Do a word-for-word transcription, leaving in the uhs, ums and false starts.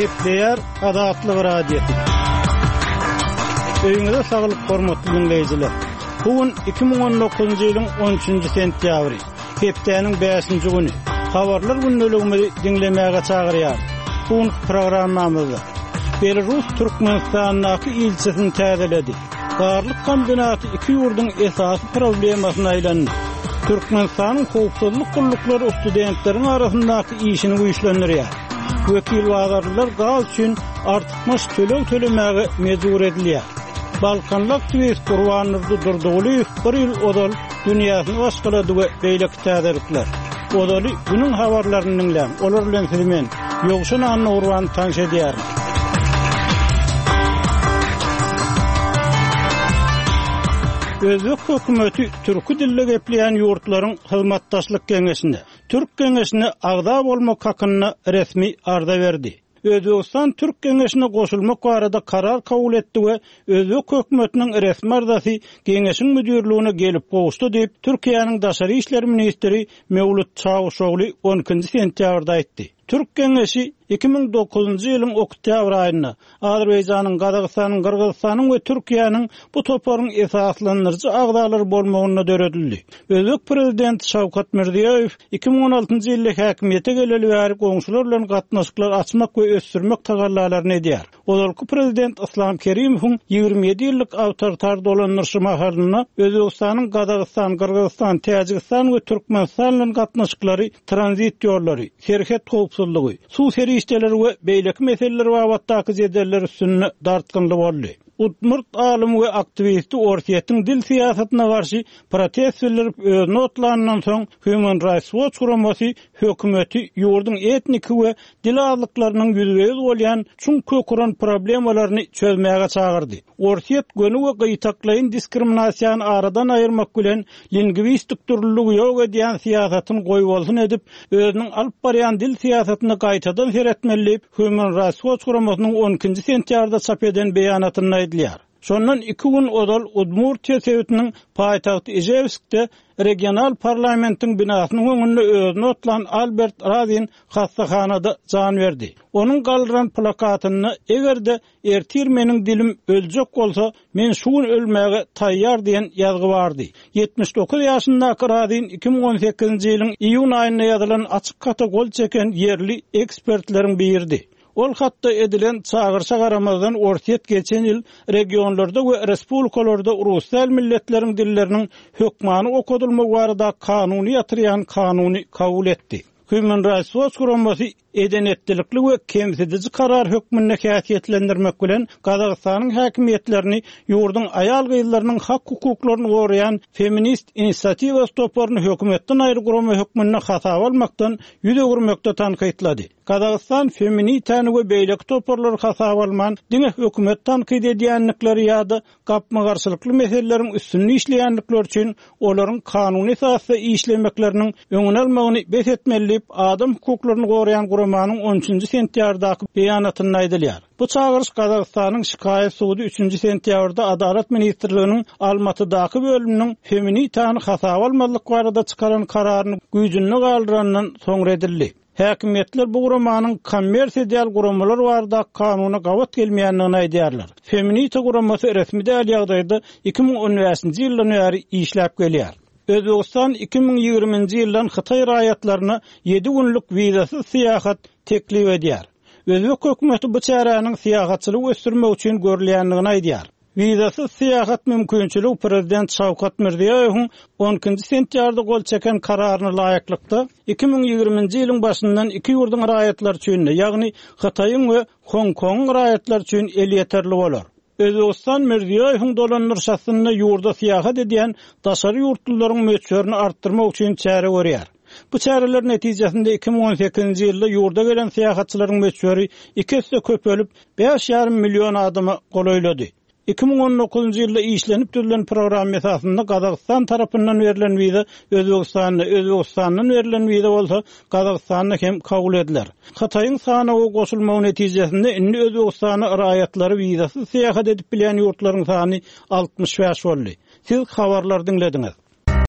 Gepleyer Adatlyk radiosu. Öýüňizde saglyk hormatly dinleýijiler. Bugün iki ming on dokuzunçy ýylyň on üçünçi sentýabry. Hepdeniň beşinji güni. Habarlar günneligimizi dinlemäge çagyrýar. Bugün programmamyzda Belarus Türkmenistanyň ilçesini täzeledi. Garlyk kombinaty iki ýurdyň esasy problemasyna aýlandy. Türkmenistanyň howpsuzlyk gullukları studentleriň arasyndaky işini güýçlendirýär. Wekil wagtlar gaz üçin artykmaş tölew tölemäge mejbur edilýär. Balkanlar Twist Kurwanlary durduly bir ýyl odal dünýäni başgalady we beýleki täzelikler. Odaly günüň habarlaryny dinläp, olar bilen filmen ýogşun anny urwan tanş edýär. Özbek hökümeti türkü dilli gepleyen ýurtlaryň hyzmatdaşlyk keňeşine, Türk keňeşine agda bolmak hakyny resmi arda berdi. Özbekistan Türk keňeşine goşulmak barada karar kabul etdi we Özbek hökümetiniň resmi ardasy keňeşiň müdürligine gelip gowuşdy diýip Türkiýanyň daşary işler ministri Mevlut Çavuşogly on ikinji sentýabrda aýtdy. Türk keňeşi iki ming dokuzunçy ýylyň oktyabr aýyna Azerbaýjanyň, Gazagystanyň, Kyrgyzstanyň we Türkiýanyň bu toparyň esaslandyrjy agdalary bolmagyna döredildi. Özbek prezidenti Şawkat Mirziýoýew iki ming on altynjy ýylda häkimiýete geleli bäri goňşular bilen gatnaşyklar açmak we ösdürmek tagallalaryny edýär. Olarky prezident Islom Kerimowyň ýygrimi ýedi ýyllyk awtoritar dolandyryşy mahalyna Özbekistanyň, Gazagystan, Kyrgyzstan, Täjikistan we Türkmenistan bilen gatnaşyklary, tranzit ýollary, şerhet howpsuzlygy, suw serişdeleri we beýleki meseleler babatdaky jederler üstüne dartgynly boldy. Udmurt alim we aktivisti Ortiýetiň dil siýasatyna garşy protest bildirip özüne otlanandan soň Human Rights Watch guramasy hökümeti ýurduň etnik we dil azlyklarynyň ýüzüňiz bolýan çuň köküren problemalaryny çözmäge çagyrdy. Ortiýet göni we gyýtaklaýyn diskriminasiýany aradan aýyrmak bilen lingwistik türlüligi ýok edýän siýasatyny goýbolsun edip özüniň alyp barýan dil siýasatyny gaýtadan seretmeli Human Rights Watch guramasynyň on ikinji sentýabrda çap eden beýanatyny edilýär. Şondan iki gün odal Udmurtiýa sewitiniň paýtagty Ijevskde regional parlamentiň binasynyň öňünde özüne otlan Albert Razin hastahanada jan berdi. Onuň galdyran plakatyny egerde ertir meniň dilim öljek bolsa men şu gün ölmäge taýýar diýen ýazgy bardy. yetmiş dokuz ýaşyndaky Razin iki ming on sekizinçi ýylyň iýun aýyna ýazylan açyk hata gol çeken yerli ekspertleriň biridi. Ol hatda edilen çağırşa garamazdan Ortiýet geçen ýyl regionlarda we respublikalarda rus dil milletleriň dilleriniň hökmany okudylmagy barada kanuny ýatyrýan kanuny kabul etdi. Human Rights Watch guramasy edenetlikli we kemsedici karar hökmüne häsiýetlendirmek bilen Gazagystanyň häkimiýetlerini ýurduň aýal gyýlarynyň hak hukuklaryny goraýan feminist inisiatiwa toparyny hökümetden aýry gurama hökmüne hasap almakdan ýüze gurmakda tanqidlady. Gazagystan feministany we beýleki toparlary hasap alman diňe hökümet tanqid edýänlikleri ýa-da gapma garşylykly meseleleriň üstünni işleýänlikleri üçin olaryň kanuny esasda işlemekleriniň öňüne almagyny bes etmeli adam hukuklaryny goraýan guramasynyň on üçünçi sentýabrdaky beýanatyny aýdylýar. Bu çağırış Gazagystanyň şikaýet sudy üçünçi sentýabrda Adalet ministrliginiň Almatydaky bölüminiň feministany hasap almalyk barada çykaran kararyny güýjünde galdyrandan soň edildi. Häkimiýetler bu guramanyň kommersiýal guramalar barada kanuny gawat gelmeýändigini aýdýarlar. Feminista guramasy resmi däl ýagdaýda iki ming on beşinçi ýyldan bäri işläp gelýär. Özbekistan iki ming ýygrimiňji ýyldan Hytaý raýatlaryna ýedi günlük wizasyz syýahat teklip edýär. Özbek hökümeti bu çäräniň syýahatçylyk ösdürmek üçin görülýändigini aýdýar. Wizasyz syýahat mümkinçiligi prezident Şawkat Mirziýoýewiň on ikinji sentýabrda gol çeken kararyny laýyklykda iki ming ýygrimiňji ýylyň başyndan iki ýurduň raýatlary üçin, ýagny Hytaýyň we Hong Kong raýatlary üçin el ýeterli bolar. Özbekistan Mirziýoýewiň dolandyryşasyny ýurda syýahat edýän daşary ýurtlullaryň möçberini artdyrmak üçin çäre görýär. Bu çäreler netijesinde iki ming on sekizinçi ýylda ýurda gelen syýahatçylaryň möçberi iki hisse köpelip beş ýarym million adama golaýlady. iki ming on dokuzunçy ýylda işlenip düzülen program esasında Gazagystan tarapyndan berilen wiza Özbekistanyň Özbekistanyň berilen wiza bolsa Gazagystanyň hem kabul ediler. Hytaýyň sanawy goşulmagy netijesinde indi Özbekistanyň raýatlary wizasyz syýahat edip bilen ýurtlaryň sany altmış beş boldy. Siz habarlar dinlediňiz.